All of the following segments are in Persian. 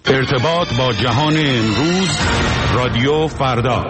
ارتباط با جهان امروز، رادیو فردا.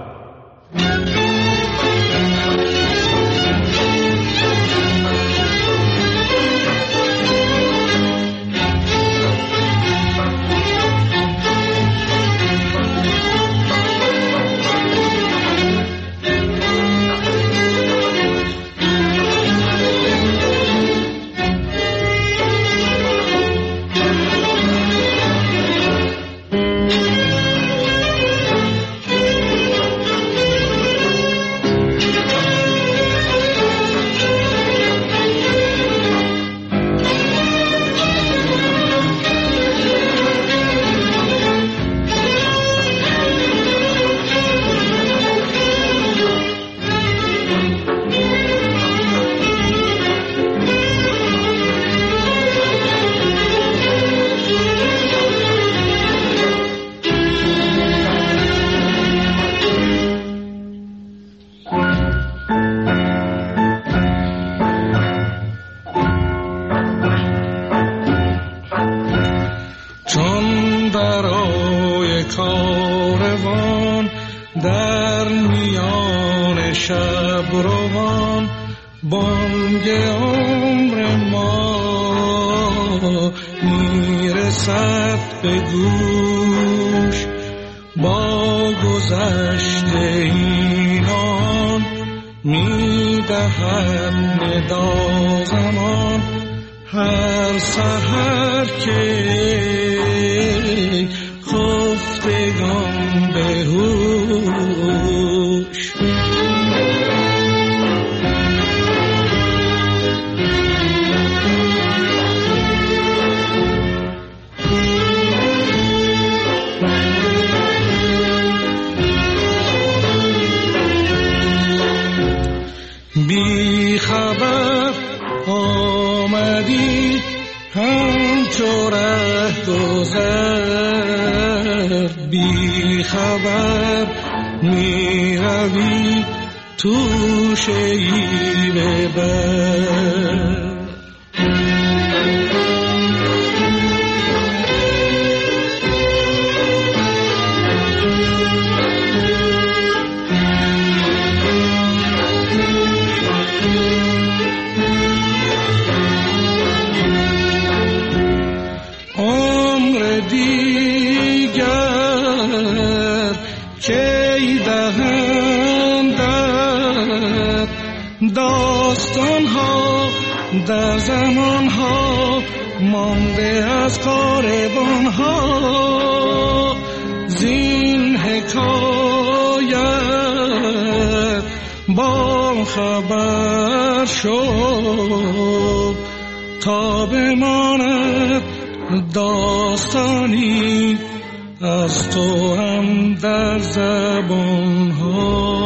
بی خبر آمدی همچو رهگذر، بی خبر می روی تو شیب بر. داستان ها در زمان ها مانده از کاروان ها، زین حکایت با خبر شد تا بماند داستانی از تو هم در زبان ها.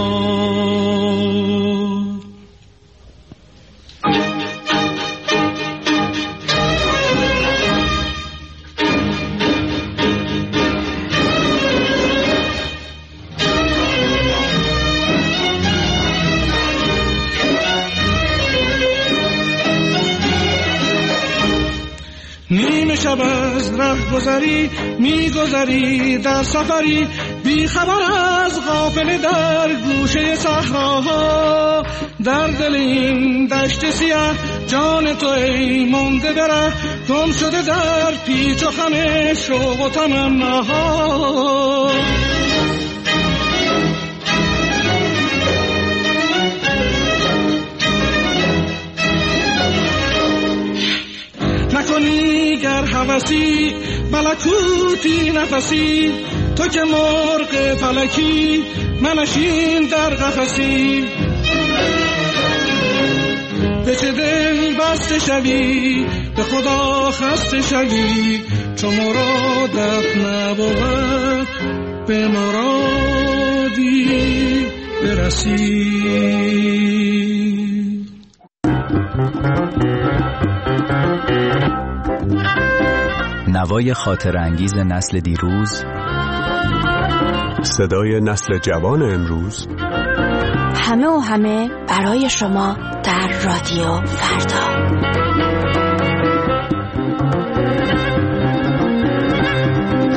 نیمه شب از ره گذری میگذری در سفری، بی خبر از غافل در گوشه صحراها. در دل این دشت سیاه جان تو ای مانده بره، گم شده در پیچ و خم شوق و تمناها. نکنی گر هوسی ملکوتی نفسی، تو که مرغ فلکی منشین در قفسی. به چه دل بسته شوی به خدا خسته شوی، چو مرادت نبود به مرادی برسی. نوای خاطر انگیز نسل دیروز، صدای نسل جوان امروز، همه و همه برای شما در رادیو فردا.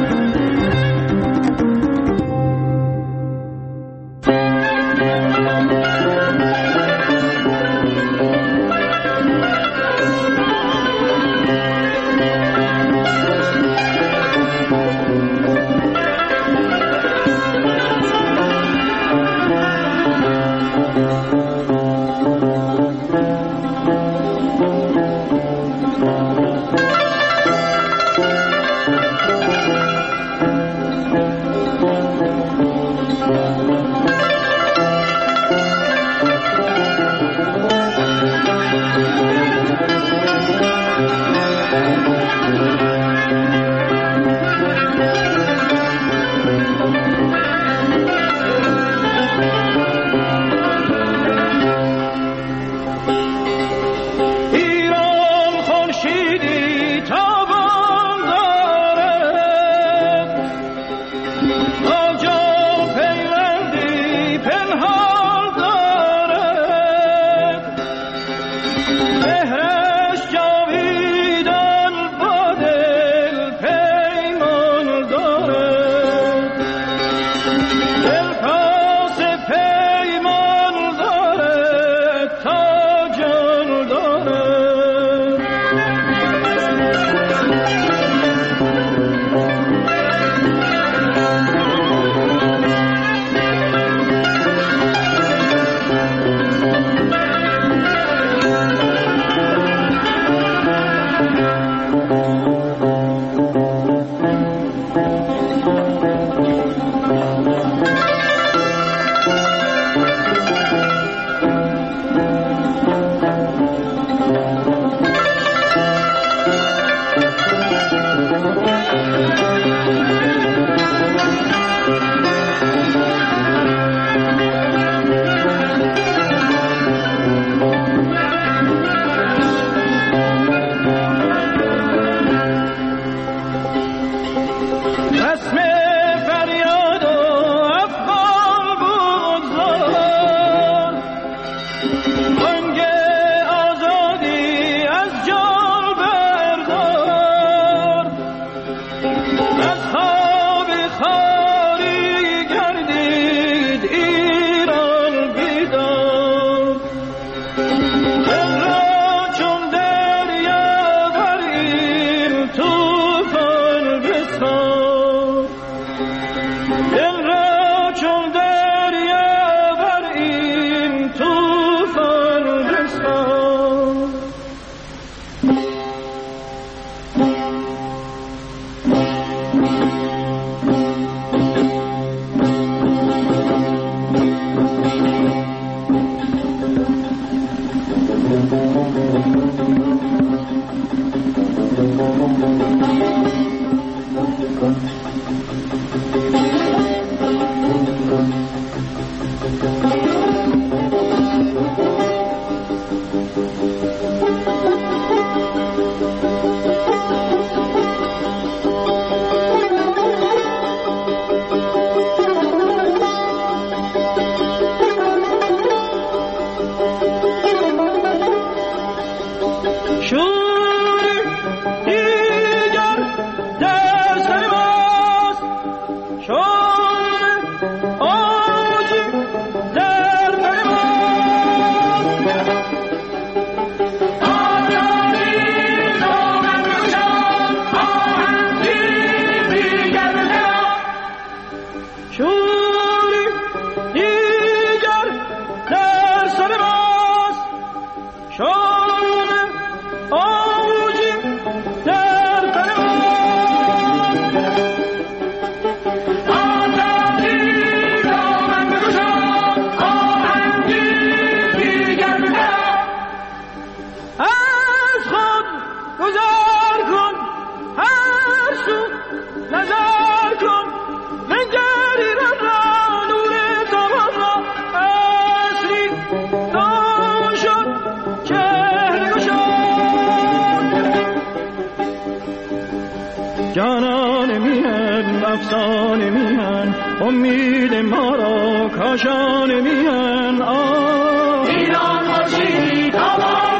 جانان میهن افسانه میهن امید ما را کاشانه میهن ایران خورشیدی تمام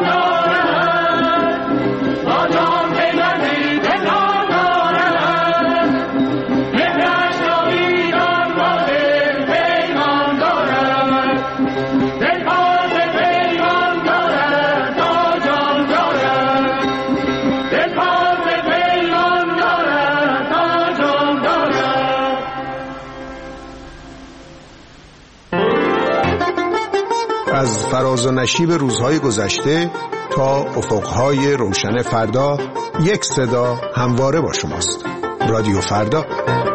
دارد با جان پیوندی پنهان دارد مهرش را ایران با دل پیمان دارد دل باز پیمان دارد تا جان دارد دل باز پیمان دارد تا جان دارد. از فراز و نشیب روزهای گذشته تا افقهای روشن فردا، یک صدا همواره با شماست. رادیو فردا.